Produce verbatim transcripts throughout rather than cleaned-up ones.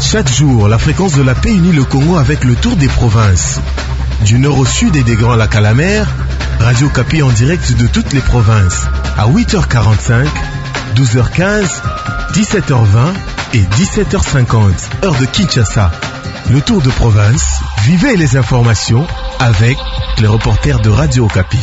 Chaque jour, la fréquence de la paix unit le Congo avec le tour des provinces. Du nord au sud et des Grands Lacs à la mer, Radio Okapi en direct de toutes les provinces. À huit heures quarante-cinq, douze heures quinze, dix-sept heures vingt et dix-sept heures cinquante, heure de Kinshasa. Le tour de province, vivez les informations avec les reporters de Radio Okapi.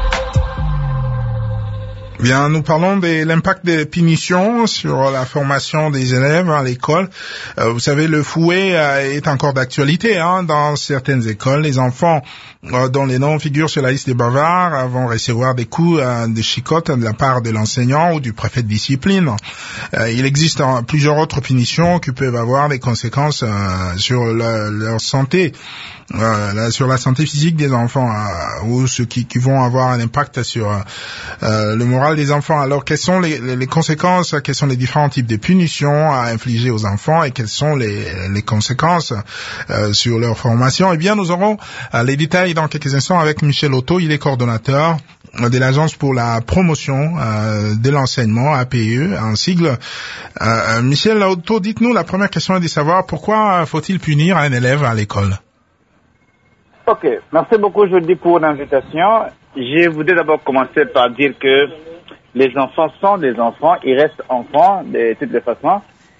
Bien, nous parlons de l'impact des punitions sur la formation des élèves à l'école. Euh, vous savez, le fouet euh, est encore d'actualité hein, dans certaines écoles. Les enfants euh, dont les noms figurent sur la liste des bavards euh, vont recevoir des coups euh, de chicotte de la part de l'enseignant ou du préfet de discipline. Euh, il existe euh, plusieurs autres punitions qui peuvent avoir des conséquences euh, sur le, leur santé. Euh, sur la santé physique des enfants euh, ou ceux qui, qui vont avoir un impact sur euh, le moral des enfants. Alors, quelles sont les, les, les conséquences, quels sont les différents types de punitions à infliger aux enfants et quelles sont les, les conséquences euh, sur leur formation? Eh bien, nous aurons euh, les détails dans quelques instants avec Michel Otto. Il est coordonnateur de l'Agence pour la promotion euh, de l'enseignement, A P E, en sigle. Euh, Michel Otto, dites-nous, la première question est de savoir pourquoi faut-il punir un élève à l'école? Ok, merci beaucoup Jody pour l'invitation. Je voudrais d'abord commencer par dire que les enfants sont des enfants, ils restent enfants de toutes les façons.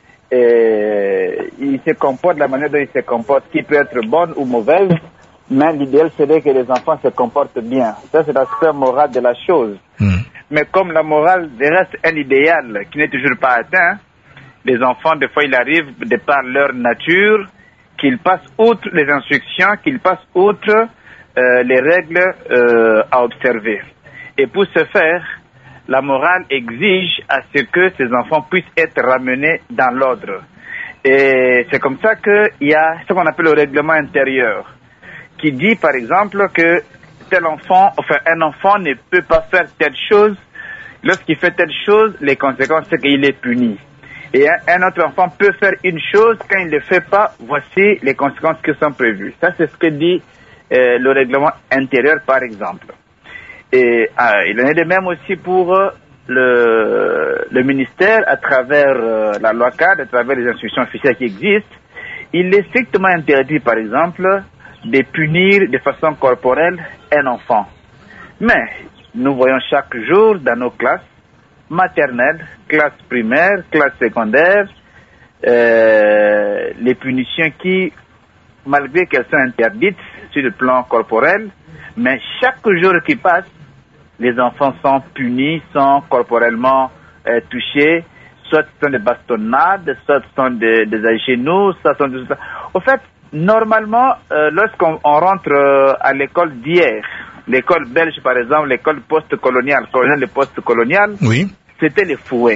Et ils se comportent de la manière dont ils se comportent, qui peut être bonne ou mauvaise, mais l'idéal serait que les enfants se comportent bien. Ça, c'est l'aspect moral de la chose. Mmh. Mais comme la morale reste un idéal qui n'est toujours pas atteint, les enfants, des fois, il arrive, de par leur nature, qu'ils passent outre les instructions, qu'ils passent outre euh, les règles euh, à observer. Et pour ce faire, la morale exige à ce que ces enfants puissent être ramenés dans l'ordre. Et c'est comme ça qu'il y a ce qu'on appelle le règlement intérieur, qui dit par exemple que tel enfant, enfin un enfant ne peut pas faire telle chose. Lorsqu'il fait telle chose, les conséquences c'est qu'il est puni. Et un autre enfant peut faire une chose, quand il ne le fait pas, voici les conséquences qui sont prévues. Ça, c'est ce que dit euh, le règlement intérieur, par exemple. Et euh, il en est de même aussi pour euh, le, le ministère, à travers euh, la loi cadre, à travers les instructions officielles qui existent. Il est strictement interdit, par exemple, de punir de façon corporelle un enfant. Mais nous voyons chaque jour dans nos classes, maternelle, classe primaire, classe secondaire, euh, les punitions qui, malgré qu'elles sont interdites sur le plan corporel, mais chaque jour qui passe, les enfants sont punis, sont corporellement euh, touchés, soit ce sont des bastonnades, soit ce sont des, des genoux, soit ce sont des... Au fait, normalement, euh, lorsqu'on on rentre euh, à l'école d'hier, l'école belge par exemple, l'école post-coloniale, coloniale et post-coloniale, oui. C'était les fouets.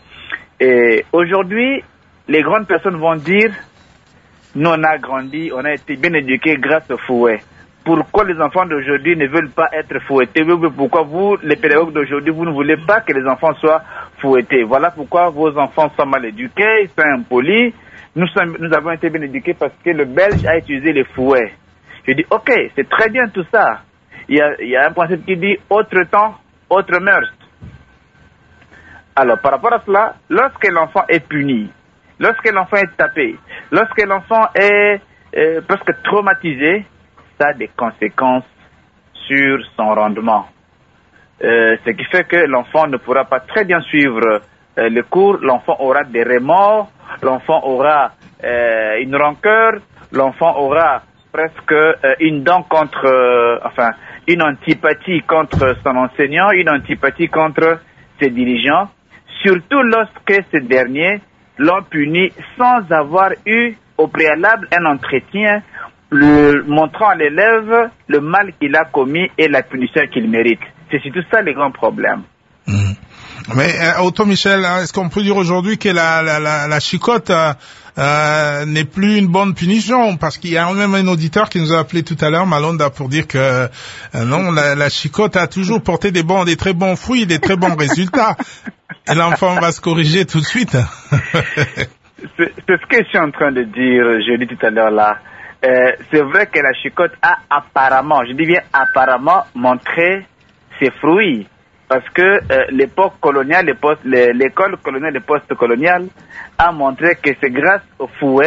Et aujourd'hui, les grandes personnes vont dire, nous on a grandi, on a été bien éduqués grâce aux fouets. Pourquoi les enfants d'aujourd'hui ne veulent pas être fouettés? Pourquoi vous, les pédagogues d'aujourd'hui, vous ne voulez pas que les enfants soient fouettés? Voilà pourquoi vos enfants sont mal éduqués, ils sont impolis. Nous, sommes, nous avons été bien éduqués parce que le Belge a utilisé les fouets. Je dis, ok, c'est très bien tout ça. Il y a, il y a un principe qui dit, autre temps, autre mœurs. Alors, par rapport à cela, lorsque l'enfant est puni, lorsque l'enfant est tapé, lorsque l'enfant est euh, presque traumatisé, ça a des conséquences sur son rendement. Euh, ce qui fait que l'enfant ne pourra pas très bien suivre euh, le cours, l'enfant aura des remords, l'enfant aura euh, une rancœur, l'enfant aura presque euh, une dent contre, euh, enfin, une antipathie contre son enseignant, une antipathie contre ses dirigeants. Surtout lorsque ces derniers l'ont puni sans avoir eu au préalable un entretien le, montrant à l'élève le mal qu'il a commis et la punition qu'il mérite. C'est surtout ça les grands problèmes. Mmh. Mais euh, Otto Michel, est-ce qu'on peut dire aujourd'hui que la, la, la, la chicotte euh, euh, n'est plus une bonne punition? Parce qu'il y a même un auditeur qui nous a appelé tout à l'heure, Malonda, pour dire que euh, non, la, la chicotte a toujours porté des bons, des très bons fruits, des très bons résultats. Et l'enfant va se corriger tout de suite. c'est, c'est ce que je suis en train de dire, je dis tout à l'heure là. Euh, c'est vrai que la chicotte a apparemment, je dis bien apparemment, montré ses fruits. Parce que euh, l'époque coloniale, l'école coloniale et post-coloniale a montré que c'est grâce au fouet,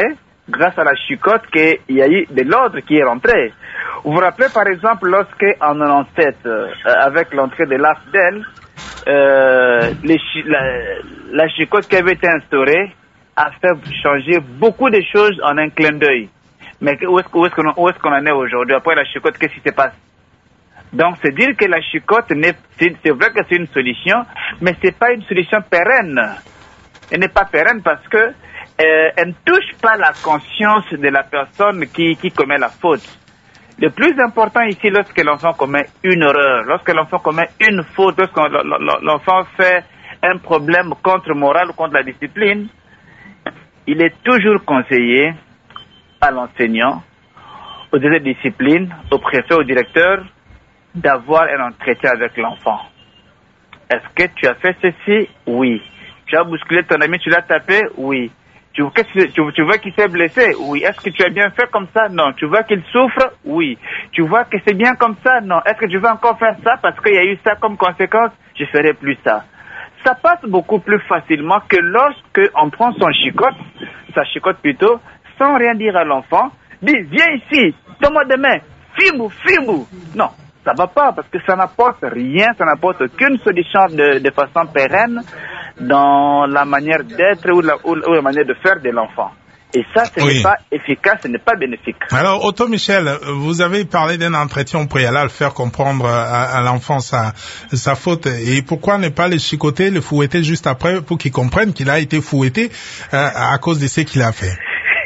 grâce à la chicotte qu'il y a eu de l'ordre qui est rentré. Vous vous rappelez par exemple lorsque en quatre-vingt-dix-sept, euh, avec l'entrée de l'A F D E L, euh, les chi- la, la chicotte qui avait été instaurée a fait changer beaucoup de choses en un clin d'œil. Mais où est-ce, où est-ce qu'on, où est-ce qu'on en est aujourd'hui? Après la chicotte, qu'est-ce qui se passe? Donc c'est dire que la chicotte, n'est, c'est, c'est vrai que c'est une solution, mais c'est pas une solution pérenne. Elle n'est pas pérenne parce que euh, elle ne touche pas la conscience de la personne qui, qui commet la faute. Le plus important ici, lorsque l'enfant commet une erreur, lorsque l'enfant commet une faute, lorsque l'enfant fait un problème contre morale ou contre la discipline, il est toujours conseillé à l'enseignant, aux directeurs de discipline, au préfet, au directeur, d'avoir un entretien avec l'enfant. Est-ce que tu as fait ceci? Oui. Tu as bousculé ton ami, tu l'as tapé? Oui. Tu, tu, tu vois qu'il s'est blessé? Oui. Est-ce que tu as bien fait comme ça? Non. Tu vois qu'il souffre? Oui. Tu vois que c'est bien comme ça? Non. Est-ce que tu vas encore faire ça parce qu'il y a eu ça comme conséquence? Je ferai plus ça. Ça passe beaucoup plus facilement que lorsque on prend son chicotte, sa chicotte plutôt, sans rien dire à l'enfant, dit viens ici, donne-moi des mains, fimou, fimou. Non. Ça va pas parce que ça n'apporte rien, ça n'apporte aucune solution de, de façon pérenne dans la manière d'être ou la, ou, ou la manière de faire de l'enfant. Et ça, ce oui. n'est pas efficace, ce n'est pas bénéfique. Alors, Otto Michel, vous avez parlé d'un entretien préalable, faire comprendre à, à l'enfant sa, sa faute. Et pourquoi ne pas le chicoter, le fouetter juste après pour qu'il comprenne qu'il a été fouetté euh, à cause de ce qu'il a fait?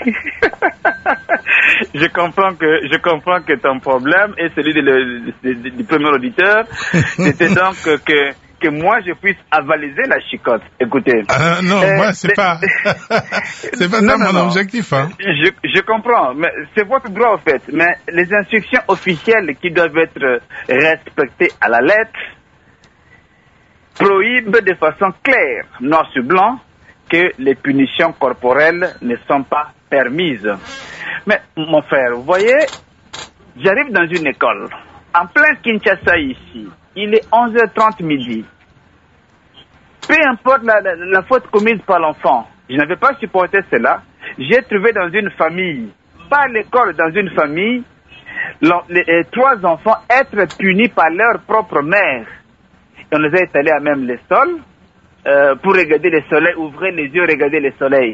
Je comprends que je comprends que ton problème est celui de le, de, de, du premier auditeur. C'était donc que que moi je puisse avaliser la chicotte. Écoutez. Euh, non, euh, moi c'est, c'est pas c'est pas non, ça mon non, objectif. Hein. Je je comprends, mais c'est votre droit en fait. Mais les instructions officielles qui doivent être respectées à la lettre prohibent de façon claire, noir sur blanc, que les punitions corporelles ne sont pas permises. Mais mon frère, vous voyez, j'arrive dans une école, en plein Kinshasa ici, il est onze heures trente midi. Peu importe la, la, la faute commise par l'enfant, je n'avais pas supporté cela. J'ai trouvé dans une famille, pas à l'école, dans une famille, les, les trois enfants être punis par leur propre mère. Et on les a étalés à même les sols euh, pour regarder le soleil, ouvrir les yeux, regarder le soleil.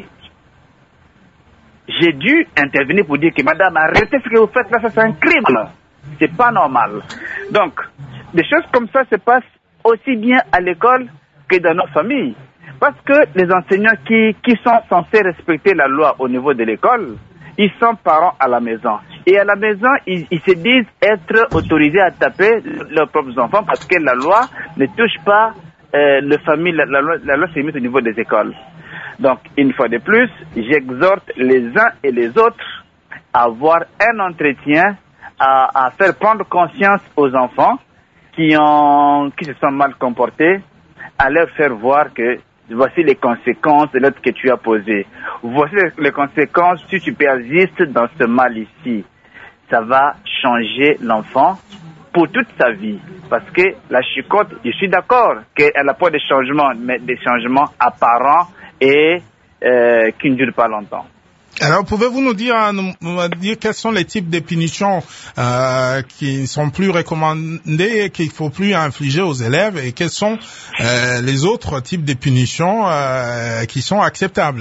J'ai dû intervenir pour dire que madame, arrêtez ce que vous faites là, ça c'est un crime. C'est pas normal. Donc, des choses comme ça se passent aussi bien à l'école que dans nos familles. Parce que les enseignants qui, qui sont censés respecter la loi au niveau de l'école, ils sont parents à la maison. Et à la maison, ils, ils se disent être autorisés à taper leurs propres enfants parce que la loi ne touche pas euh, les familles, la, la, la loi s'est mise au niveau des écoles. Donc, une fois de plus, j'exhorte les uns et les autres à avoir un entretien, à, à faire prendre conscience aux enfants qui ont, qui se sont mal comportés, à leur faire voir que voici les conséquences de l'acte que tu as posé. Voici les conséquences si tu persistes dans ce mal ici. Ça va changer l'enfant pour toute sa vie. Parce que la chicotte, je suis d'accord qu'elle apporte des changements, mais des changements apparents et euh, qui ne durent pas longtemps. Alors, pouvez-vous nous dire, nous dire quels sont les types de punitions euh, qui ne sont plus recommandées et qu'il ne faut plus infliger aux élèves, et quels sont euh, les autres types de punitions euh, qui sont acceptables?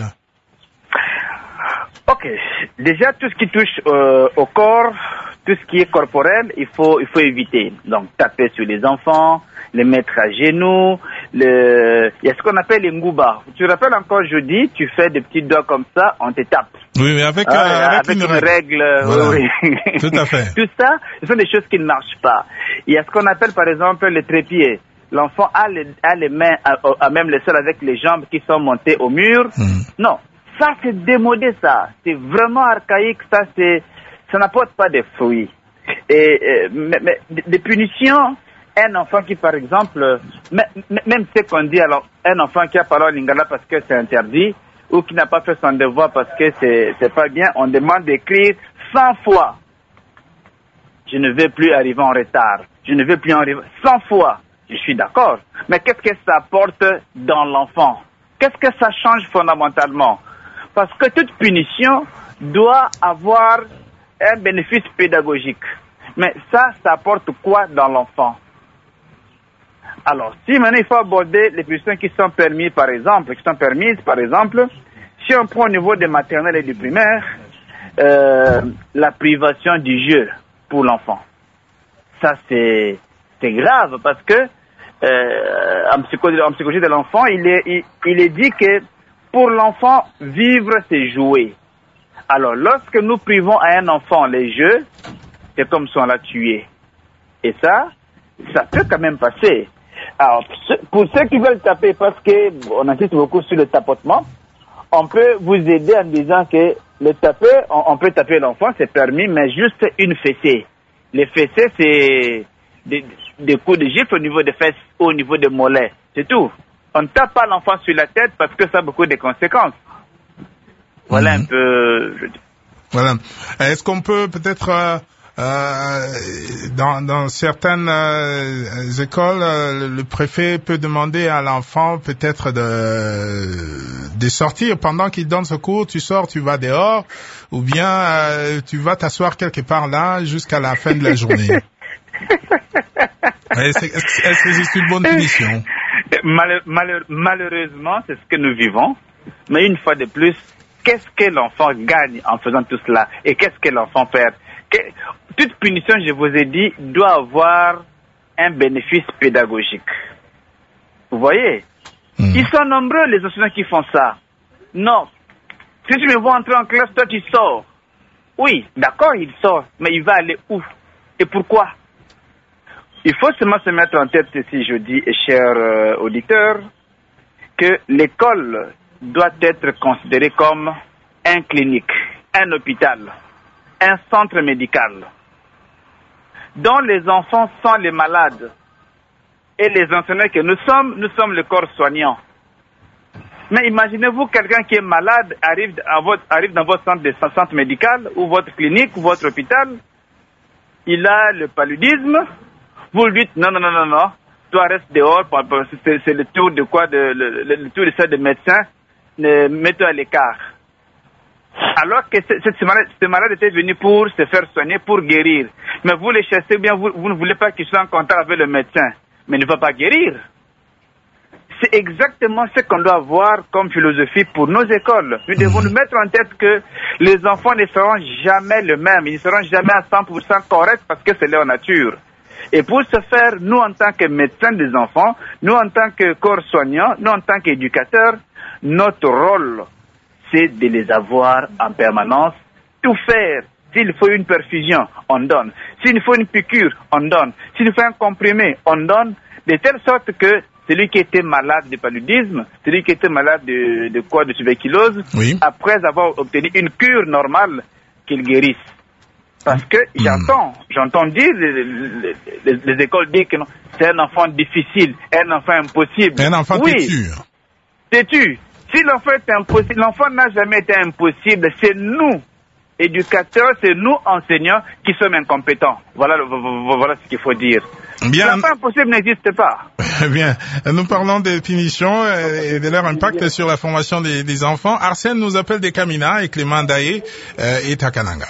Ok. Déjà, tout ce qui touche euh, au corps, tout ce qui est corporel, il faut, il faut éviter. Donc, taper sur les enfants, les mettre à genoux, le... il y a ce qu'on appelle les ngouba. Tu te rappelles encore jeudi, tu fais des petits doigts comme ça, on te tape. Oui, mais avec, ah, euh, avec, avec une, une règle. Voilà. Oui. Tout à fait. Tout ça, ce sont des choses qui ne marchent pas. Il y a ce qu'on appelle par exemple les trépieds. L'enfant a les, a les mains à, à même le sol avec les jambes qui sont montées au mur. Hmm. Non, ça c'est démodé ça. C'est vraiment archaïque, ça c'est, ça n'apporte pas de fruits. Et, euh, mais, mais des punitions, un enfant qui par exemple, même ce qu'on dit alors, un enfant qui a parlé en lingala parce que c'est interdit, ou qui n'a pas fait son devoir parce que c'est, c'est pas bien, on demande d'écrire cent fois. Je ne vais plus arriver en retard. Je ne vais plus en arriver cent fois. Je suis d'accord. Mais qu'est-ce que ça apporte dans l'enfant? Qu'est-ce que ça change fondamentalement? Parce que toute punition doit avoir un bénéfice pédagogique. Mais ça, ça apporte quoi dans l'enfant? Alors, si maintenant il faut aborder les punitions qui sont permises, par exemple, qui sont permises, par exemple, si on prend au niveau des maternelles et du primaire, euh, la privation du jeu pour l'enfant. Ça, c'est, c'est grave parce que euh, en, psychologie, en psychologie de l'enfant, il est, il, il est dit que pour l'enfant, vivre, c'est jouer. Alors, lorsque nous privons à un enfant les jeux, c'est comme si on l'a tué. Et ça, ça peut quand même passer. Alors, pour ceux qui veulent taper, parce qu'on insiste beaucoup sur le tapotement, on peut vous aider en disant que le taper, on, on peut taper l'enfant, c'est permis, mais juste une fessée. Les fessées, c'est des, des coups de gifle au niveau des fesses ou au niveau des mollets. C'est tout. On ne tape pas l'enfant sur la tête parce que ça a beaucoup de conséquences. Voilà mmh. un peu... Je... Voilà. Est-ce qu'on peut peut-être... Euh... Euh, dans, dans certaines euh, écoles, euh, le préfet peut demander à l'enfant peut-être de, de sortir pendant qu'il donne ce cours. Tu sors, tu vas dehors, ou bien euh, tu vas t'asseoir quelque part là jusqu'à la fin de la journée. Est-ce, est-ce que c'est une bonne punition? Malheur, malheur, Malheureusement, c'est ce que nous vivons. Mais une fois de plus, qu'est-ce que l'enfant gagne en faisant tout cela? Et qu'est-ce que l'enfant perd? Que, toute punition, je vous ai dit, doit avoir un bénéfice pédagogique. Vous voyez? Mmh. Ils sont nombreux, les enseignants qui font ça. Non. Si tu me vois entrer en classe, toi tu sors. Oui, d'accord, il sort, mais il va aller où? Et pourquoi? Il faut seulement se mettre en tête, si je dis, chers euh, auditeurs, que l'école doit être considérée comme un clinique, un hôpital, un centre médical, dont les enfants sont les malades. Et les enseignants que nous sommes, nous sommes le corps soignant. Mais imaginez-vous quelqu'un qui est malade arrive, à votre, arrive dans votre centre de centre médical ou votre clinique ou votre hôpital. Il a le paludisme. Vous lui dites non, non, non, non, non. Toi reste dehors. C'est, c'est le tour de quoi, de, le, le, le tour de ça de médecin. Mets-toi à l'écart. Alors que ce malade, malade était venu pour se faire soigner, pour guérir. Mais vous les chassez bien, vous, vous ne voulez pas qu'il soit en contact avec le médecin. Mais il ne va pas guérir. C'est exactement ce qu'on doit avoir comme philosophie pour nos écoles. Nous devons nous mettre en tête que les enfants ne seront jamais le même. Ils ne seront jamais à cent pour cent corrects parce que c'est leur nature. Et pour ce faire, nous en tant que médecins des enfants, nous en tant que corps soignants, nous en tant qu'éducateurs, notre rôle, c'est de les avoir en permanence, tout faire. S'il faut une perfusion, on donne. S'il faut une piqûre, on donne. S'il faut un comprimé, on donne, de telle sorte que celui qui était malade de paludisme, celui qui était malade de, de quoi, de tuberculose, oui. Après avoir obtenu une cure normale, qu'il guérisse. Parce que mmh. j'entends, j'entends dire, les, les, les, les écoles disent que non, c'est un enfant difficile, un enfant impossible. Un enfant oui. têtu. Têtu. Si l'enfant est impossible, l'enfant n'a jamais été impossible. C'est nous, éducateurs, c'est nous, enseignants, qui sommes incompétents. Voilà, voilà ce qu'il faut dire. Bien. L'enfant impossible n'existe pas. Bien. Nous parlons des punitions et de leur impact sur la formation des, des enfants. Arsène nous appelle des Kamina et Clément Daé euh, et Takananga.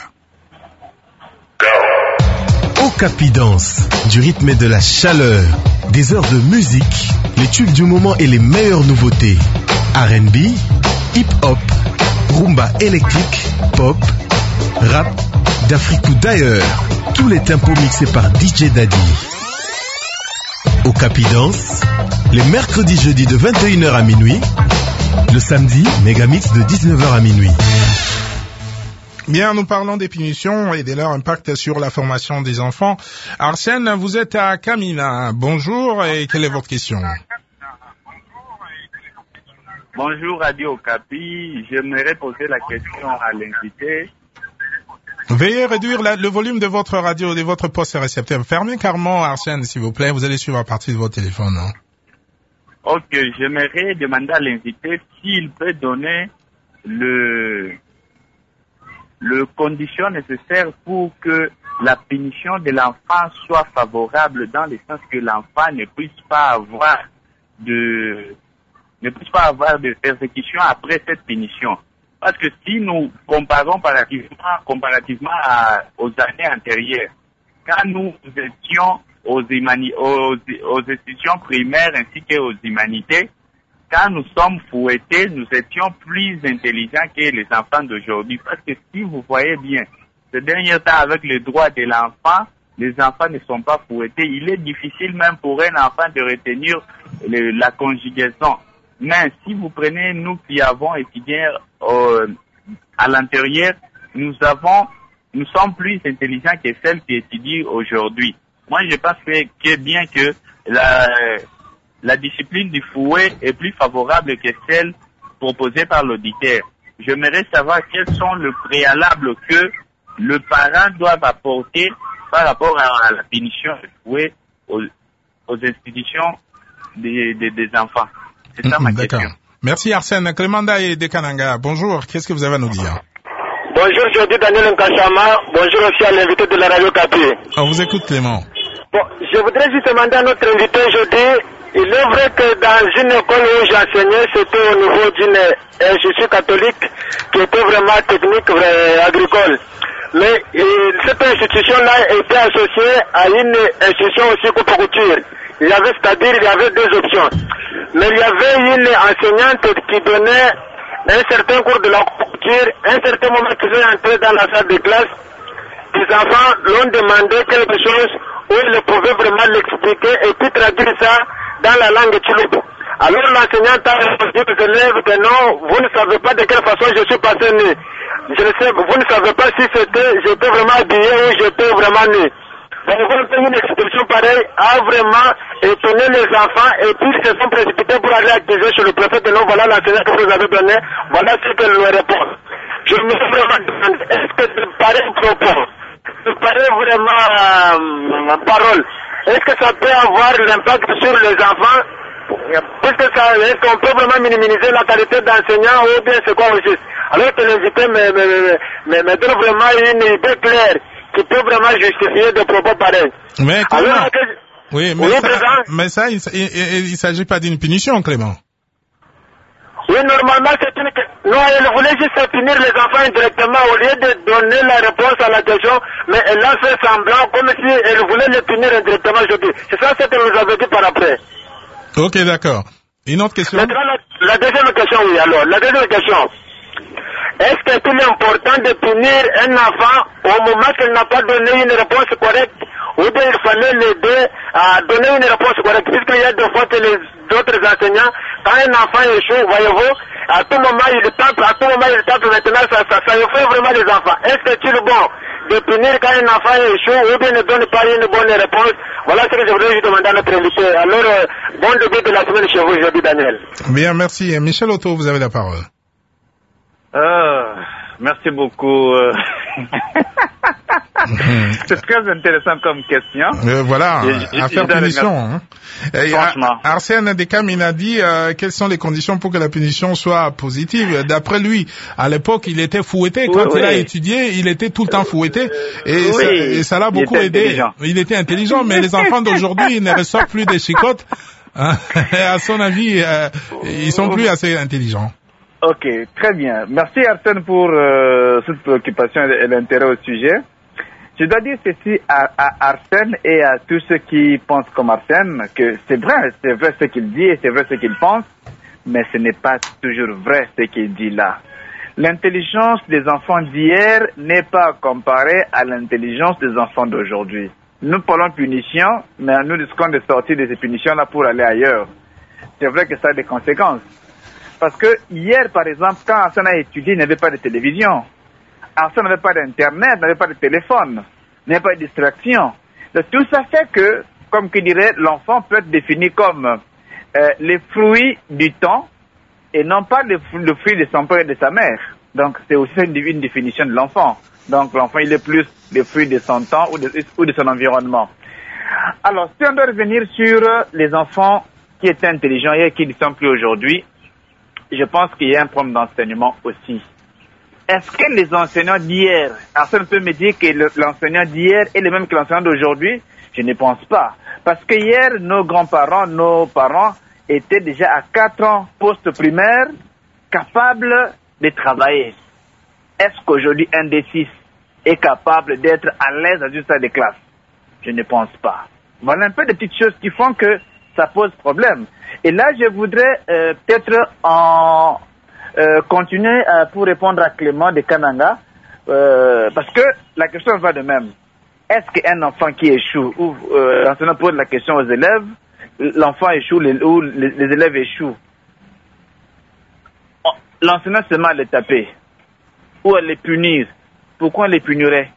Okapi Danse, du rythme et de la chaleur, des heures de musique, les tubes du moment et les meilleures nouveautés. R and B, hip-hop, rumba électrique, pop, rap, d'Afrique ou d'ailleurs. Tous les tempos mixés par D J Daddy. Okapi Danse, les mercredis jeudis de vingt et une heures à minuit, le samedi, Megamix de dix-neuf heures à minuit. Bien, nous parlons des punitions et de leur impact sur la formation des enfants. Arsène, vous êtes à Kamina. Bonjour et quelle est votre question? Bonjour Radio Okapi, j'aimerais poser la question à l'invité. Veuillez réduire la, le volume de votre radio, de votre poste récepteur. Fermez carrément, Arsène, s'il vous plaît. Vous allez suivre à partir de votre téléphone. Non? Ok, j'aimerais demander à l'invité s'il peut donner le, le condition nécessaire pour que la punition de l'enfant soit favorable dans le sens que l'enfant ne puisse pas avoir de, ne puisse pas avoir de persécution après cette punition. Parce que si nous comparons comparativement, comparativement à, aux années antérieures, quand nous étions aux, humani- aux, aux institutions primaires ainsi qu'aux humanités, quand nous sommes fouettés, nous étions plus intelligents que les enfants d'aujourd'hui. Parce que si vous voyez bien, ce dernier temps avec le droit de l'enfant, les enfants ne sont pas fouettés. Il est difficile même pour un enfant de retenir le, la conjugaison. Mais si vous prenez nous qui avons étudié euh, à l'intérieur, nous avons, nous sommes plus intelligents que celles qui étudient aujourd'hui. Moi, je pense que, que bien que la, la discipline du fouet est plus favorable que celle proposée par l'auditeur. J'aimerais savoir quels sont les préalables que le parent doit apporter par rapport à, à la punition du fouet aux, aux institutions des, des, des enfants. C'est ça ma question. D'accord. Merci Arsène. Clémenda et Dekananga, bonjour. Qu'est-ce que vous avez à nous dire? Bonjour, je dis Daniel Nkachama. Bonjour aussi à l'invité de la radio Capi. On vous écoute Clément. Bon, je voudrais juste demander à notre invité aujourd'hui, il est vrai que dans une école où j'enseignais, c'était au niveau d'une institution catholique qui était vraiment technique, vrai, agricole. Mais et, cette institution-là était associée à une institution aussi coupe-couture. Il y avait, c'est-à-dire, il y avait deux options. Mais il y avait une enseignante qui donnait un certain cours de la couture, un certain moment qu'ils sont entrés dans la salle de classe, les enfants l'ont demandé quelque chose où ils pouvaient vraiment l'expliquer et puis traduire ça dans la langue tchouloup. Alors l'enseignante a répondu aux élèves que non, vous ne savez pas de quelle façon je suis passé né. Je ne sais, vous ne savez pas si c'était, j'étais vraiment habillé ou j'étais vraiment né. Donc une expression pareille a vraiment étonné les enfants et puis ils se sont précipités pour aller accuser sur le préfet de non, voilà l'enseignant que vous avez donné, voilà ce qu'elle lui répond. Je me suis vraiment demandé, est-ce que ce pareil propos, ce pareil vraiment euh, parole, est-ce que ça peut avoir l'impact sur les enfants? Puisque ça, est-ce qu'on peut vraiment minimiser la qualité d'enseignant ou bien c'est quoi aussi? Alors que l'invité me, me, me, me donne vraiment une idée claire qui peut vraiment justifier des propos pareils. Mais Clément, alors, que... oui, mais oui, ça, président? mais ça, il, il, il, il s'agit pas d'une punition, Clément. Oui, normalement, c'est une... Non, elle voulait juste punir les enfants indirectement au lieu de donner la réponse à la question, mais elle a fait semblant comme si elle voulait les punir indirectement, je dis. C'est ça ce qu'elle nous avait dit par après. Ok, d'accord. Une autre question? Maintenant, la, la deuxième question, oui, alors, la deuxième question. Est-ce que c'est important de punir un enfant au moment qu'il n'a pas donné une réponse correcte, ou bien il fallait l'aider à donner une réponse correcte, puisqu'il y a des fois que les autres enseignants, quand un enfant échoue, voyez-vous, à tout moment il tape, à tout moment il tape, maintenant ça, ça, ça effraie vraiment les enfants. Est-ce que c'est le bon de punir quand un enfant échoue, ou bien ne donne pas une bonne réponse? Voilà ce que je voudrais juste demander à notre invité. Alors, euh, bon début de la semaine chez vous, aujourd'hui, Daniel. Bien, merci. Michel Otto, vous avez la parole. Euh, merci beaucoup. C'est très intéressant comme question. Euh, voilà, je, je, affaire je punition. Hein. Et Franchement. Arsène Dekam, il a dit euh, quelles sont les conditions pour que la punition soit positive. D'après lui, à l'époque, il était fouetté. Quand oui, il oui. a étudié, il était tout le temps fouetté. Et, oui. ça, et ça l'a beaucoup aidé. Intelligent. Il était intelligent, mais les enfants d'aujourd'hui, ils ne reçoivent plus des chicottes. Hein. À son avis, euh, ils sont plus assez intelligents. Ok, très bien. Merci Arsène pour euh, cette préoccupation et l'intérêt au sujet. Je dois dire ceci à, à Arsène et à tous ceux qui pensent comme Arsène, que c'est vrai, c'est vrai ce qu'il dit et c'est vrai ce qu'il pense, mais ce n'est pas toujours vrai ce qu'il dit là. L'intelligence des enfants d'hier n'est pas comparée à l'intelligence des enfants d'aujourd'hui. Nous parlons de punition, mais nous risquons de sortir de ces punitions-là pour aller ailleurs. C'est vrai que ça a des conséquences. Parce que hier, par exemple, quand Arsène a étudié, il n'y avait pas de télévision. Arsène n'avait pas d'internet, n'avait pas de téléphone, n'avait pas de distraction. Donc, tout ça fait que, comme qui dirait, l'enfant peut être défini comme euh, les fruits du temps et non pas le, le fruit de son père et de sa mère. Donc c'est aussi une, une définition de l'enfant. Donc l'enfant il est plus le fruit de son temps ou de, ou de son environnement. Alors si on doit revenir sur les enfants qui étaient intelligents et qui ne sont plus aujourd'hui, je pense qu'il y a un problème d'enseignement aussi. Est-ce que les enseignants d'hier, Arsène peut me dire que le, l'enseignant d'hier est le même que l'enseignant d'aujourd'hui? Je ne pense pas. Parce que hier, nos grands-parents, nos parents étaient déjà à quatre ans post-primaire, capables de travailler. Est-ce qu'aujourd'hui un D six est capable d'être à l'aise dans une salle de classe? Je ne pense pas. Voilà un peu de petites choses qui font que ça pose problème. Et là, je voudrais euh, peut-être en euh, continuer euh, pour répondre à Clément de Kananga, euh, parce que la question va de même. Est-ce qu'un enfant qui échoue, ou euh, l'enseignant pose la question aux élèves, l'enfant échoue les, ou les, les élèves échouent, l'enseignant se met à les taper ou à les punir? Pourquoi on les punirait?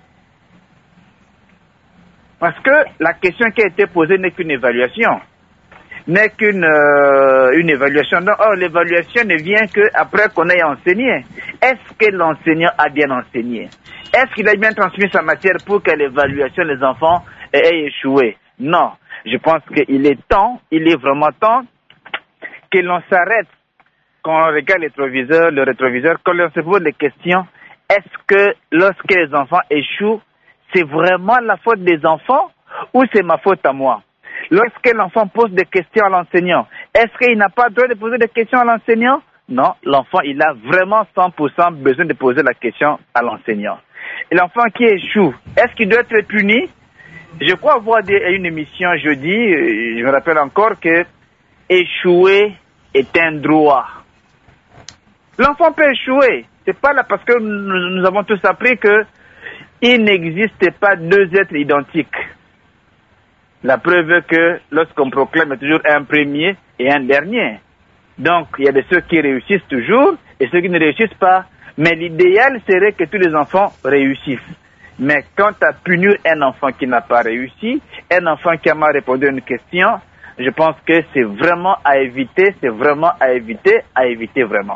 Parce que la question qui a été posée n'est qu'une évaluation. N'est qu'une euh, une évaluation. Non, or, l'évaluation ne vient qu'après qu'on ait enseigné. Est-ce que l'enseignant a bien enseigné? Est-ce qu'il a bien transmis sa matière pour que l'évaluation des enfants ait échoué? Non. Je pense qu'il est temps, il est vraiment temps que l'on s'arrête quand on regarde le rétroviseur, le rétroviseur, quand on se pose les questions. Est-ce que lorsque les enfants échouent, c'est vraiment la faute des enfants ou c'est ma faute à moi? Lorsque l'enfant pose des questions à l'enseignant, est-ce qu'il n'a pas le droit de poser des questions à l'enseignant? Non, l'enfant, il a vraiment cent pour cent besoin de poser la question à l'enseignant. Et l'enfant qui échoue, est-ce qu'il doit être puni? Je crois voir une émission jeudi, je me rappelle encore que échouer est un droit. L'enfant peut échouer. C'est pas là parce que nous, nous avons tous appris que il n'existe pas deux êtres identiques. La preuve est que lorsqu'on proclame toujours un premier et un dernier. Donc, il y a de ceux qui réussissent toujours et ceux qui ne réussissent pas. Mais l'idéal serait que tous les enfants réussissent. Mais quand tu as puni un enfant qui n'a pas réussi, un enfant qui a mal répondu à une question, je pense que c'est vraiment à éviter, c'est vraiment à éviter, à éviter vraiment.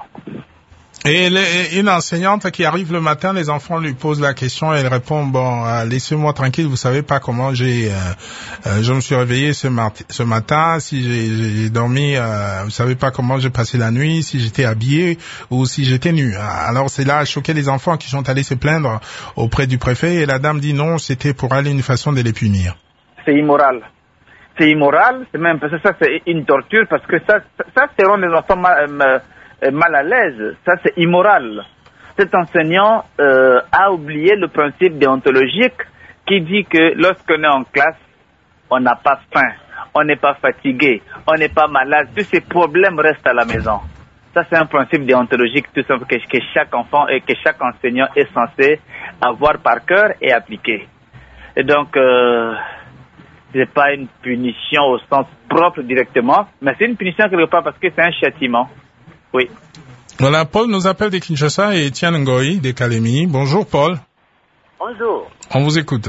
Et les, une enseignante qui arrive le matin, les enfants lui posent la question et elle répond, bon, euh, laissez-moi tranquille, vous savez pas comment j'ai, euh, euh, je me suis réveillé ce, mat- ce matin, si j'ai, j'ai dormi, euh, vous savez pas comment j'ai passé la nuit, si j'étais habillé ou si j'étais nu. Alors c'est là à choquer les enfants qui sont allés se plaindre auprès du préfet et la dame dit non, c'était pour aller une façon de les punir. C'est immoral. C'est immoral, c'est même, parce que ça c'est une torture parce que ça, ça, ça c'est rendre les enfants mal, euh, mal à l'aise, ça c'est immoral. Cet enseignant euh, a oublié le principe déontologique qui dit que lorsqu'on est en classe, on n'a pas faim, on n'est pas fatigué, on n'est pas malade, tous ces problèmes restent à la maison. Ça c'est un principe déontologique tout simple que, que chaque enfant et que chaque enseignant est censé avoir par cœur et appliquer. Et donc, euh, c'est pas une punition au sens propre directement, mais c'est une punition quelque part parce que c'est un châtiment. Oui. Voilà, Paul nous appelle de Kinshasa et Etienne Ngoï de Kalemi. Bonjour Paul. Bonjour. On vous écoute.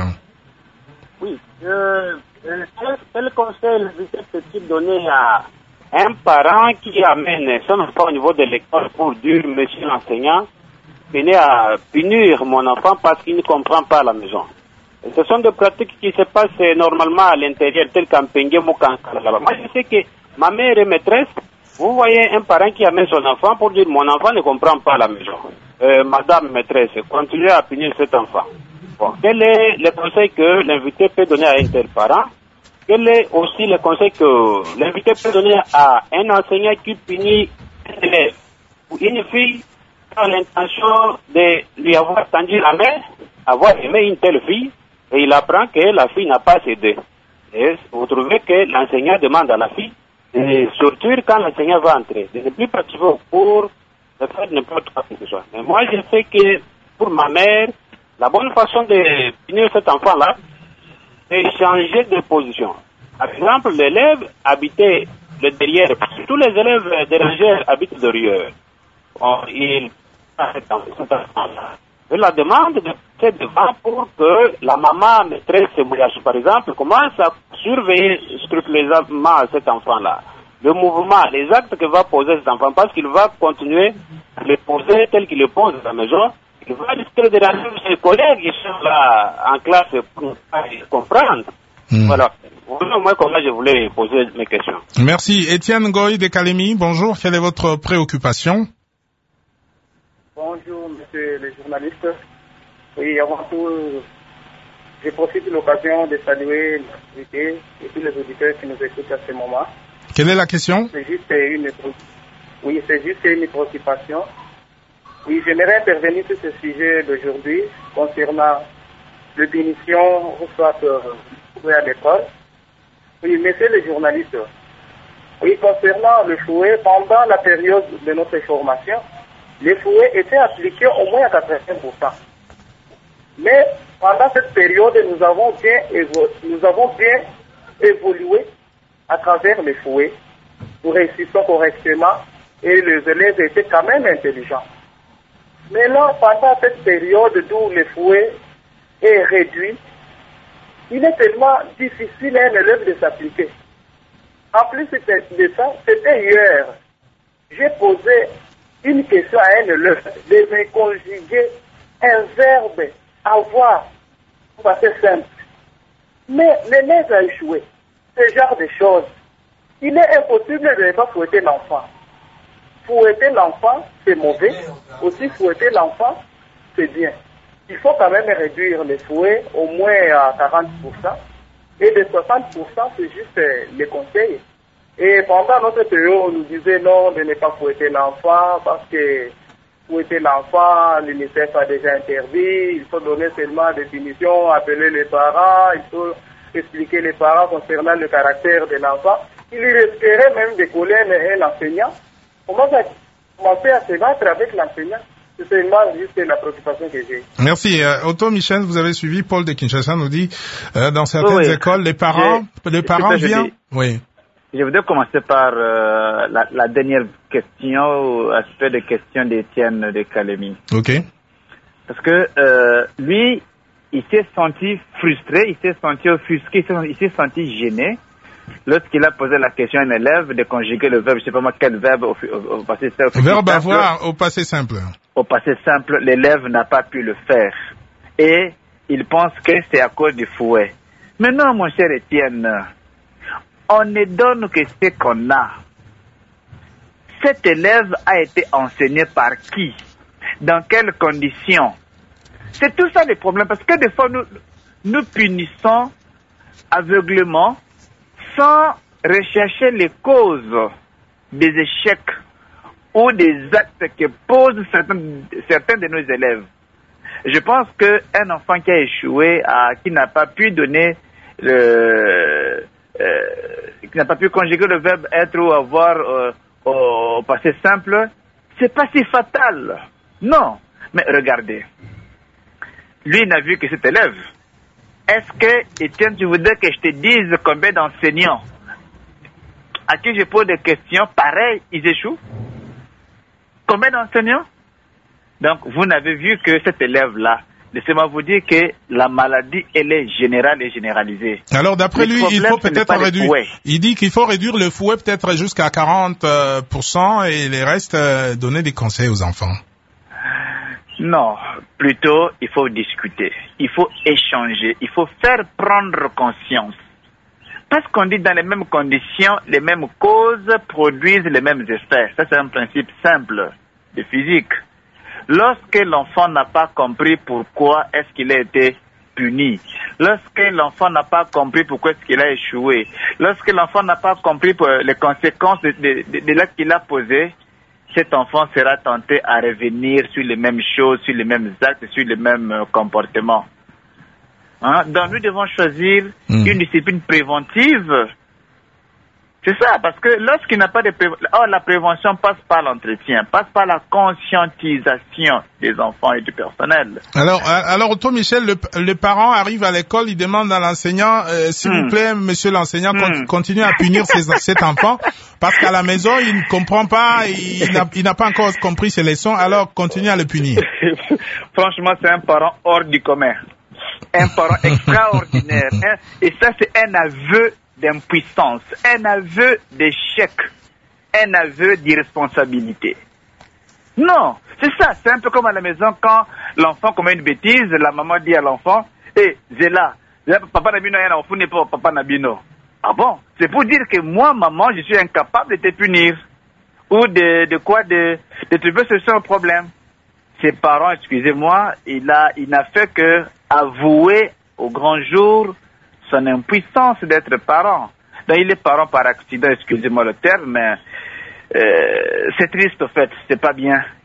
Oui. Euh, quel conseil peut-il donner à un parent qui amène son enfant au niveau de l'école pour dire, monsieur l'enseignant, venez à punir mon enfant parce qu'il ne comprend pas la maison? Et ce sont des pratiques qui se passent normalement à l'intérieur, telles qu'en Pengue, Moukankala. Moi, je sais que ma mère est maîtresse. Vous voyez un parent qui amène son enfant pour dire mon enfant ne comprend pas la maison. Euh, Madame maîtresse, continuez à punir cet enfant. Bon, quel est le conseil que l'invité peut donner à un tel parent? Quel est aussi le conseil que l'invité peut donner à un enseignant qui punit un élève ou une fille qui a l'intention de lui avoir tendu la main, avoir aimé une telle fille, et il apprend que la fille n'a pas cédé. Et vous trouvez que l'enseignant demande à la fille et surtout quand l'enseignant va entrer, de ne plus participer au cours, de faire n'importe quoi que ce soit. Mais moi, je sais que pour ma mère, la bonne façon de punir cet enfant-là, c'est changer de position. Par exemple, l'élève habitait le derrière. Tous les élèves dérangeurs habitent derrière. Bon, il cet enfant-là. Je la demande de passer devant pour que la maman maîtresse par exemple, commence à surveiller scrupuleusement cet enfant-là. Le mouvement, les actes que va poser cet enfant, parce qu'il va continuer à les poser tel qu'il les pose à la maison, il va risquer de déranger ses collègues qui sont là en classe pour comprendre. Mmh. Voilà. Voilà moi comment je voulais poser mes questions. Merci. Etienne Goy de Kalemi, bonjour. Quelle est votre préoccupation? Bonjour, monsieur le journaliste. Oui, avant tout, je profite de l'occasion de saluer l'invité et tous les auditeurs qui nous écoutent à ce moment. Quelle est la question? C'est juste une, oui, c'est juste une préoccupation. Oui, j'aimerais intervenir sur ce sujet d'aujourd'hui concernant le punition soit euh, à l'école. Oui, messieurs les journalistes, oui, concernant le fouet, pendant la période de notre formation, les fouets étaient appliqués au moins à quatre-vingts pour cent. Mais pendant cette période, nous avons bien, évo- nous avons bien évolué à travers les fouets. Nous réussissons correctement et les élèves étaient quand même intelligents. Maintenant, pendant cette période d'où le fouet est réduit, il est tellement difficile à un élève de s'appliquer. En plus de ça, c'était hier. J'ai posé une question à un élève de me conjuguer un verbe avoir au passé simple. Mais l'élève a échoué. Ce genre de choses. Il est impossible de ne pas fouetter l'enfant. Fouetter l'enfant, c'est mauvais. Aussi, fouetter l'enfant, c'est bien. Il faut quand même réduire les fouets au moins à quarante pour cent. Et de soixante pour cent, c'est juste les conseils. Et pendant notre période, on nous disait non, de ne pas fouetter l'enfant parce que fouetter l'enfant, l'UNICEF a déjà interdit. Il faut donner seulement des punitions, appeler les parents, il faut expliquer les parents concernant le caractère de l'enfant. Il risquerait même de coller un, un enseignant. Comment ça commencer à se battre avec l'enseignant? C'est seulement juste la préoccupation que j'ai. Merci. Euh, Otto Michel, vous avez suivi. Paul de Kinshasa nous dit, euh, dans certaines oui, écoles, les parents, les parents viennent. Oui. Je voudrais commencer par euh, la, la dernière question, aspect de question d'Étienne de Kalemi. Ok. Parce que euh, lui, il s'est senti frustré, il s'est senti offusqué, il s'est, il s'est senti gêné lorsqu'il a posé la question à un élève de conjuguer le verbe, je sais pas moi quel verbe au, au, au passé simple. Verbe avoir au passé simple. Au passé simple, l'élève n'a pas pu le faire. Et il pense que c'est à cause du fouet. Mais non, mon cher Étienne, on ne donne que ce qu'on a. Cet élève a été enseigné par qui? Dans quelles conditions? C'est tout ça le problème, parce que des fois nous, nous punissons aveuglément sans rechercher les causes des échecs ou des actes que posent certains, certains de nos élèves. Je pense qu'un enfant qui a échoué, à, qui n'a pas pu donner le... Euh, qui n'a pas pu conjuguer le verbe être ou avoir euh, au, au passé simple, c'est pas si fatal. Non. Mais regardez. Lui n'a vu que cet élève. Est-ce que, Étienne, tu voudrais que je te dise combien d'enseignants à qui je pose des questions, pareil, ils échouent? Combien d'enseignants? Donc, vous n'avez vu que cet élève-là. Laissez-moi vous dire que la maladie, elle est générale et généralisée. Alors, d'après lui, il faut peut-être réduire. Il dit qu'il faut réduire le fouet peut-être jusqu'à quarante pour cent et les restes, euh, donner des conseils aux enfants. Non, plutôt, il faut discuter. Il faut échanger. Il faut faire prendre conscience. Parce qu'on dit dans les mêmes conditions, les mêmes causes produisent les mêmes effets. Ça, c'est un principe simple de physique. Lorsque l'enfant n'a pas compris pourquoi est-ce qu'il a été puni, lorsque l'enfant n'a pas compris pourquoi est-ce qu'il a échoué, lorsque l'enfant n'a pas compris les conséquences de, de, de, de l'acte qu'il a posé, cet enfant sera tenté à revenir sur les mêmes choses, sur les mêmes actes, sur les mêmes euh, comportements. Hein? Donc nous devons choisir mmh. une discipline préventive. C'est ça, parce que lorsqu'il n'y a pas de prévention, oh, la prévention passe par l'entretien, passe par la conscientisation des enfants et du personnel. Alors, alors Otto Michel, le, le parent arrive à l'école, il demande à l'enseignant, euh, s'il mmh. vous plaît, monsieur l'enseignant, mmh. continue à punir ses, cet enfant, parce qu'à la maison, il ne comprend pas, il n'a, il n'a pas encore compris ses leçons, alors continue à le punir. Franchement, c'est un parent hors du commun. Un parent extraordinaire. Hein? Et ça, c'est un aveu d'impuissance, un aveu d'échec, un aveu d'irresponsabilité. Non, c'est ça, c'est un peu comme à la maison quand l'enfant commet une bêtise, la maman dit à l'enfant, hé, hey, Zéla, papa Nabino, il y a un enfant, n'est pas papa Nabino. Ah bon, c'est pour dire que moi, maman, je suis incapable de te punir. Ou de, de quoi, de, de trouver solution au problème. Ses parents, excusez-moi, il a, il n'a fait que avouer au grand jour son impuissance d'être parent. Donc il est parent par accident, excusez-moi le terme, mais euh, c'est triste au fait, c'est pas bien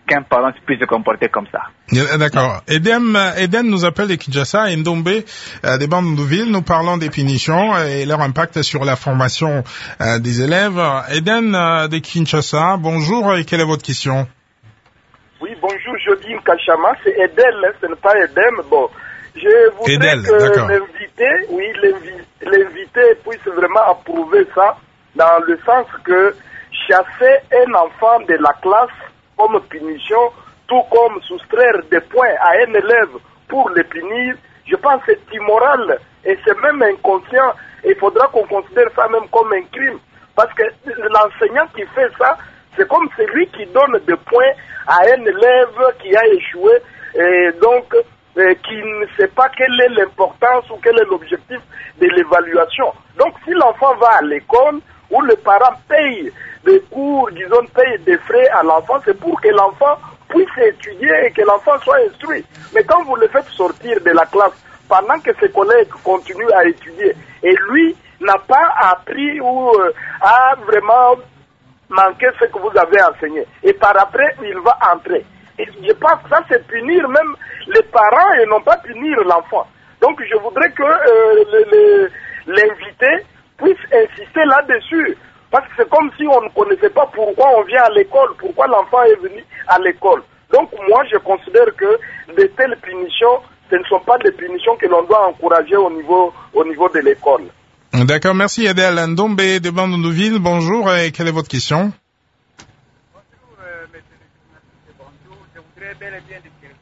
qu'un parent puisse se comporter comme ça. D'accord. Eden, Eden nous appelle de Kinshasa et Ndombe euh, des Bandundu-Ville. Nous parlons des punitions et leur impact sur la formation euh, des élèves. Eden euh, de Kinshasa, bonjour et quelle est votre question? Oui, bonjour, Jodine Kachama, c'est Edel, hein, ce n'est pas Edem. Bon, je voudrais Edel, que d'accord. l'invité, oui, l'invité puisse vraiment approuver ça, dans le sens que chasser un enfant de la classe comme punition, tout comme soustraire des points à un élève pour le punir, je pense que c'est immoral et c'est même inconscient. Il faudra qu'on considère ça même comme un crime. Parce que l'enseignant qui fait ça, c'est comme celui qui donne des points à un élève qui a échoué et donc et qui ne sait pas quelle est l'importance ou quel est l'objectif de l'évaluation. Donc si l'enfant va à l'école où le parent paye des cours, disons, paye des frais à l'enfant, c'est pour que l'enfant puisse étudier et que l'enfant soit instruit. Mais quand vous le faites sortir de la classe pendant que ses collègues continuent à étudier et lui n'a pas appris ou euh, a vraiment manqué ce que vous avez enseigné et par après il va entrer. Et je pense que ça c'est punir même les parents et non pas punir l'enfant. Donc je voudrais que euh, l'invité puisse insister là-dessus. Parce que c'est comme si on ne connaissait pas pourquoi on vient à l'école, pourquoi l'enfant est venu à l'école. Donc moi je considère que de telles punitions, ce ne sont pas des punitions que l'on doit encourager au niveau, au niveau de l'école. D'accord, merci Adèle. Ndombe de Bandundu-Ville, bonjour et quelle est votre question? Bonjour, euh, monsieur le journaliste, bonjour. Je voudrais bel et bien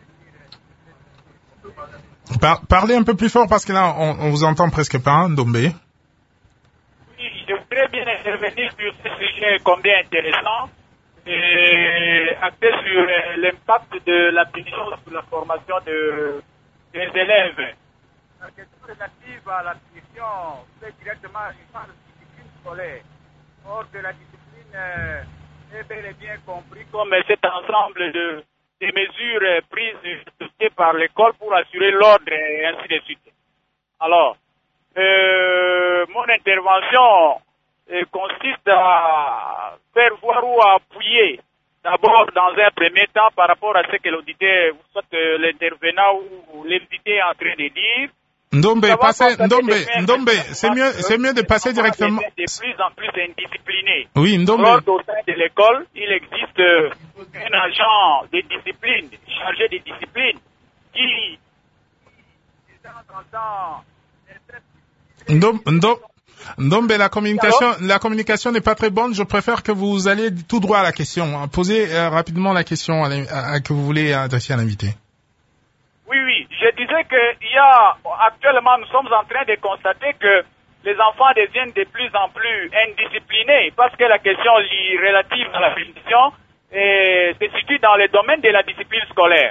intervenir. Par, parlez un peu plus fort parce que là on, on vous entend presque pas, hein, Ndombe. Oui, je voudrais bien intervenir sur ce sujet combien intéressant et axé sur euh, l'impact de la punition sur la formation de, des élèves. La question relative à la punition fait directement référence à la discipline scolaire. Or, de la discipline euh, est bel et bien compris comme cet ensemble de, de mesures euh, prises par l'école pour assurer l'ordre et ainsi de suite. Alors, euh, mon intervention euh, consiste à faire voir ou à appuyer d'abord dans un premier temps par rapport à ce que l'auditeur, soit euh, l'intervenant ou l'invité est en train de dire. Ndombe, passez, Ndombe, Ndombe, c'est mieux, c'est mieux de passer directement. De plus en plus indiscipliné. Oui, Ndombe. Lors au sein de l'école, il existe euh, un agent de discipline, chargé de discipline, qui, de temps en temps, Ndombe, Ndombe, Ndombe, la communication, la communication n'est pas très bonne. Je préfère que vous alliez tout droit à la question. Posez euh, rapidement la question à, à, à, que vous voulez adresser à l'invité. Oui, oui. Je disais qu'il y a, actuellement, nous sommes en train de constater que les enfants deviennent de plus en plus indisciplinés parce que la question relative à la punition euh, se situe dans le domaine de la discipline scolaire.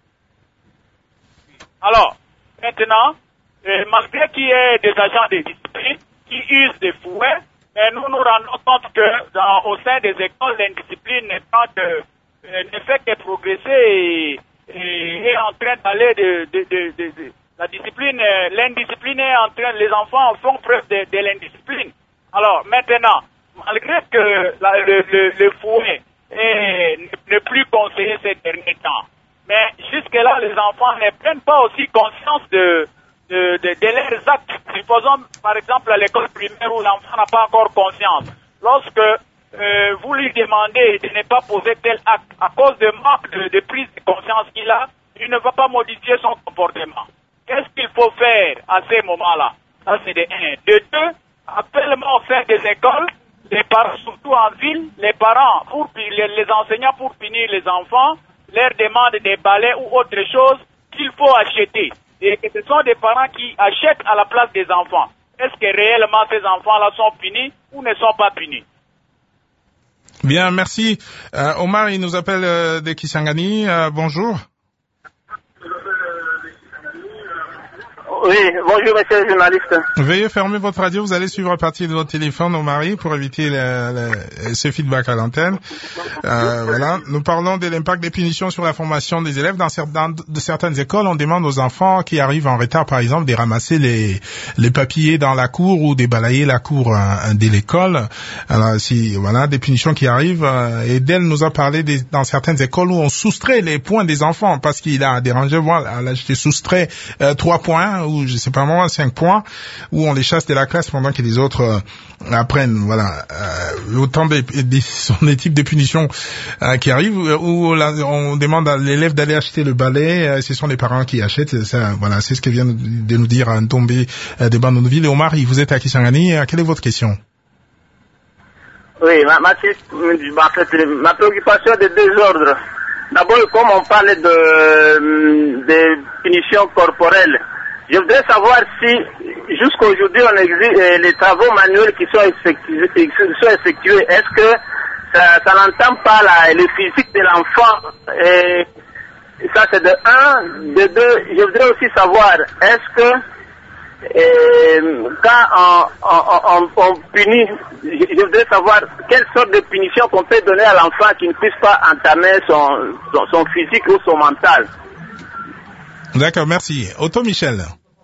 Alors, maintenant, euh, malgré qu'il y ait des agents de discipline qui usent des fouets, mais nous nous rendons compte que dans, au sein des écoles, l'indiscipline euh, ne fait que progresser et Et est en train d'aller de, de, de, de, de la discipline, l'indiscipline est en train, les enfants font preuve de, de l'indiscipline. Alors maintenant, malgré que la, le, le, le fouet est ne plus conseillé ces derniers temps, mais jusque-là les enfants ne prennent pas aussi conscience de, de, de, de leurs actes. Supposons par exemple à l'école primaire où l'enfant n'a pas encore conscience. Lorsque Euh, vous lui demandez de ne pas poser tel acte à cause de manque de, de prise de conscience qu'il a, il ne va pas modifier son comportement. Qu'est-ce qu'il faut faire à ces moments-là? Ça c'est de un. De deux, actuellement au sein des écoles, les parents, surtout en ville, les parents, pour les, les enseignants pour punir les enfants, leur demandent des balais ou autre chose qu'il faut acheter. Et que ce sont des parents qui achètent à la place des enfants. Est-ce que réellement ces enfants-là sont punis ou ne sont pas punis? Bien, merci. Euh, Omar, il nous appelle euh, de Kisangani. Euh, bonjour. Oui, bonjour monsieur le journaliste. Veuillez fermer votre radio, vous allez suivre à partir de votre téléphone au mari pour éviter le, le, ce feedback à l'antenne. Euh, voilà, nous parlons de l'impact des punitions sur la formation des élèves. Dans certaines, de certaines écoles, on demande aux enfants qui arrivent en retard, par exemple, de ramasser les, les papiers dans la cour ou de balayer la cour euh, de l'école. Alors, si, voilà, des punitions qui arrivent. Euh, et Del nous a parlé des, dans certaines écoles où on soustrait les points des enfants parce qu'il a dérangé. Voilà, là, je t'ai soustrait euh, trois points ou je sais pas moi, cinq points, où on les chasse de la classe pendant que les autres euh, apprennent. Voilà, euh, autant des, des, sont des types de punitions euh, qui arrivent où là, on demande à l'élève d'aller acheter le balai. Euh, ce sont les parents qui achètent. Ça, voilà, c'est ce que vient de nous dire Ntombe euh, de Bandonville. Et Omar, vous êtes à Kisangani. Euh, quelle est votre question? Oui, ma, ma, ma, ma préoccupation est de deux ordres. D'abord, comme on parle de, de punitions corporelles, je voudrais savoir si, jusqu'à aujourd'hui, on exige euh, les travaux manuels qui sont effectués, qui sont effectués. Est-ce que ça, ça n'entend pas la, le physique de l'enfant? Et ça, c'est de un. De deux, je voudrais aussi savoir, est-ce que euh, quand on, on, on, on punit, je, je voudrais savoir quelle sorte de punition qu'on peut donner à l'enfant qui ne puisse pas entamer son, son, son physique ou son mental. D'accord, merci. Otto Michel.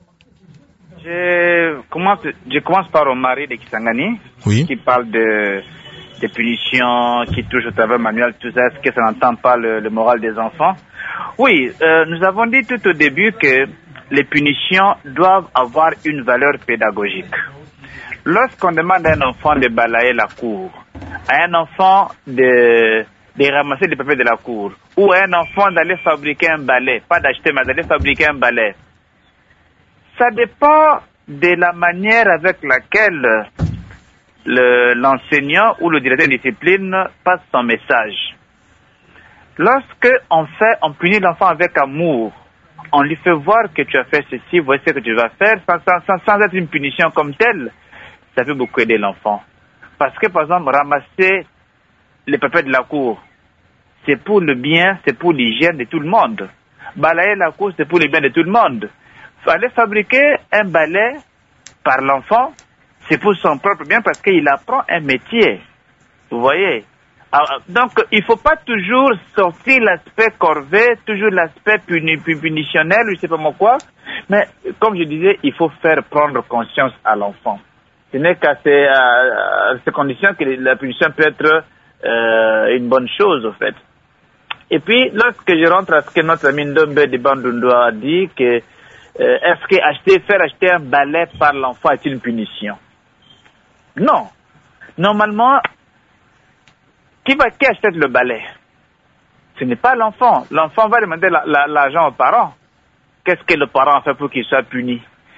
Je commence, je commence par au mari de Kisangani, oui, qui parle de, de punitions, qui touche au travail manuel, tout ça. Est-ce que ça n'entend pas le, le moral des enfants? Oui, euh, nous avons dit tout au début que les punitions doivent avoir une valeur pédagogique. Lorsqu'on demande à un enfant de balayer la cour, à un enfant de, de ramasser les papiers de la cour, ou à un enfant d'aller fabriquer un balai, pas d'acheter, mais d'aller fabriquer un balai, ça dépend de la manière avec laquelle le, l'enseignant ou le directeur de discipline passe son message. Lorsque on fait, on punit l'enfant avec amour, on lui fait voir que tu as fait ceci, voici ce que tu vas faire, sans, sans, sans être une punition comme telle, ça peut beaucoup aider l'enfant. Parce que, par exemple, ramasser les papiers de la cour, c'est pour le bien, c'est pour l'hygiène de tout le monde. Balayer la cour, c'est pour le bien de tout le monde. Aller fabriquer un balai par l'enfant, c'est pour son propre bien parce qu'il apprend un métier. Vous voyez? Alors, donc, il ne faut pas toujours sortir l'aspect corvée, toujours l'aspect puni, punitionnel, je ne sais pas moi quoi. Mais, comme je disais, il faut faire prendre conscience à l'enfant. Ce n'est qu'à ces, à ces conditions que la punition peut être euh, une bonne chose, en fait. Et puis, lorsque je rentre à ce que notre ami Ndombe de Bandundu a dit, que euh, est-ce que acheter, faire acheter un balai par l'enfant est une punition? Non. Normalement, qui va qui achète le balai? Ce n'est pas l'enfant. L'enfant va demander la, la, l'argent aux parents. Qu'est-ce que le parent a fait pour qu'il soit puni?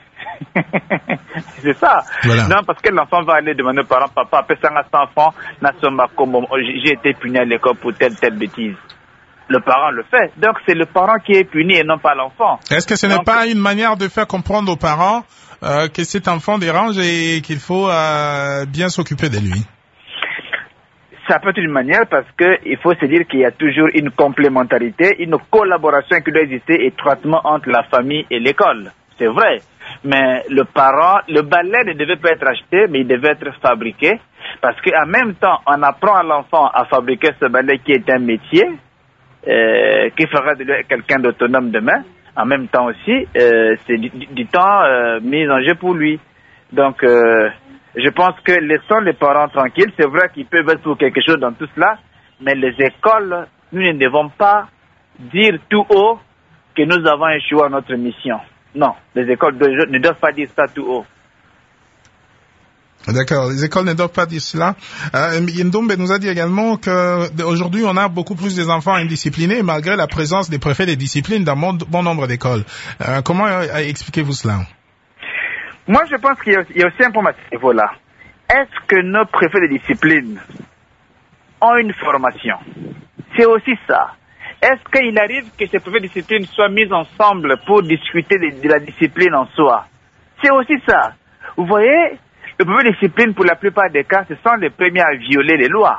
C'est ça. Voilà. Non, parce que l'enfant va aller demander aux parents, papa, après ça, cet enfant, j'ai été puni à l'école pour telle, telle bêtise. Le parent le fait. Donc, c'est le parent qui est puni et non pas l'enfant. Est-ce que ce n'est Donc, pas une manière de faire comprendre aux parents euh, que cet enfant dérange et qu'il faut euh, bien s'occuper de lui? Ça peut être une manière parce que il faut se dire qu'il y a toujours une complémentarité, une collaboration qui doit exister étroitement entre la famille et l'école. C'est vrai. Mais le parent, le balai ne devait pas être acheté, mais il devait être fabriqué. Parce qu'en même temps, on apprend à l'enfant à fabriquer ce balai qui est un métier, euh, qui fera de lui quelqu'un d'autonome demain. En même temps aussi, euh, c'est du, du temps euh, mis en jeu pour lui. Donc, euh, je pense que laissons les parents tranquilles. C'est vrai qu'ils peuvent être pour quelque chose dans tout cela, mais les écoles, nous ne devons pas dire tout haut que nous avons échoué à notre mission. Non, les écoles ne doivent pas dire ça tout haut. D'accord, les écoles ne doivent pas dire cela. Euh, Ndombe nous a dit également qu'aujourd'hui, on a beaucoup plus d'enfants indisciplinés malgré la présence des préfets des disciplines dans bon, bon nombre d'écoles. Euh, comment euh, expliquez-vous cela? Moi, je pense qu'il y a, il y a aussi un point à ce niveau-là. Est-ce que nos préfets de discipline ont une formation? C'est aussi ça. Est-ce qu'il arrive que ces préfets de discipline soient mis ensemble pour discuter de, de la discipline en soi? C'est aussi ça. Vous voyez, le préfet de discipline, pour la plupart des cas, ce sont les premiers à violer les lois.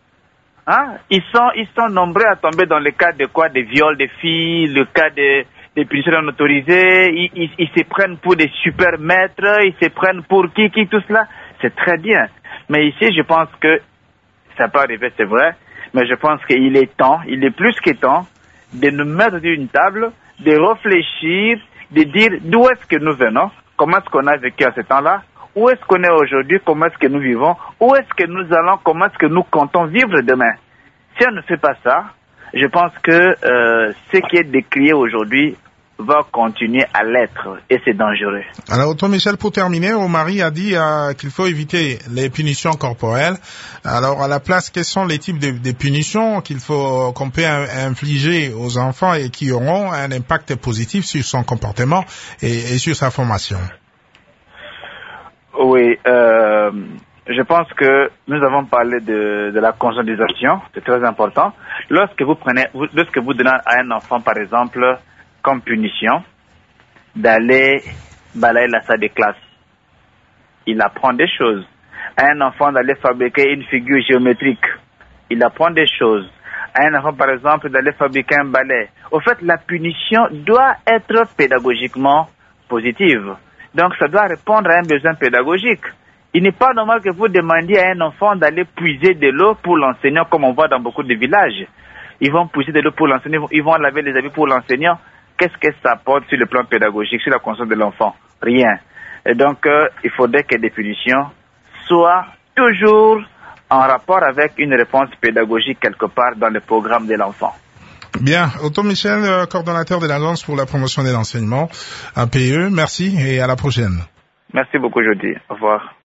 Hein? Ils sont, ils sont nombreux à tomber dans le cas de quoi? Des viols de filles, le cas de, des punitions non autorisées, ils, ils, ils se prennent pour des super maîtres, ils se prennent pour qui, qui, tout cela, c'est très bien. Mais ici, je pense que, ça peut arriver, c'est vrai, mais je pense qu'il est temps, il est plus que temps, de nous mettre sur une table, de réfléchir, de dire d'où est-ce que nous venons, comment est-ce qu'on a vécu à ce temps-là, où est-ce qu'on est aujourd'hui, comment est-ce que nous vivons, où est-ce que nous allons, comment est-ce que nous comptons vivre demain. Si on ne fait pas ça, je pense que euh, ce qui est décrié aujourd'hui va continuer à l'être et c'est dangereux. Alors, Tonton Michel, pour terminer, Omari a dit euh, qu'il faut éviter les punitions corporelles. Alors, à la place, quels sont les types de, de punitions qu'il faut qu'on peut infliger aux enfants et qui auront un impact positif sur son comportement et, et sur sa formation? Oui, euh, je pense que nous avons parlé de, de la conscientisation, c'est très important. Lorsque vous prenez, vous, lorsque vous donnez à un enfant, par exemple, comme punition, d'aller balayer la salle de classe, il apprend des choses. À un enfant d'aller fabriquer une figure géométrique, il apprend des choses. À un enfant, par exemple, d'aller fabriquer un balai. Au fait, la punition doit être pédagogiquement positive. Donc, ça doit répondre à un besoin pédagogique. Il n'est pas normal que vous demandiez à un enfant d'aller puiser de l'eau pour l'enseignant, comme on voit dans beaucoup de villages. Ils vont puiser de l'eau pour l'enseignant, ils vont laver les habits pour l'enseignant. Qu'est-ce que ça apporte sur le plan pédagogique, sur la conscience de l'enfant? Rien. Et donc, euh, il faudrait que les punitions soient toujours en rapport avec une réponse pédagogique quelque part dans le programme de l'enfant. Bien. Tonton Michel, coordonnateur de l'Agence pour la promotion de l'enseignement, A P E, merci et à la prochaine. Merci beaucoup, Jody. Au revoir.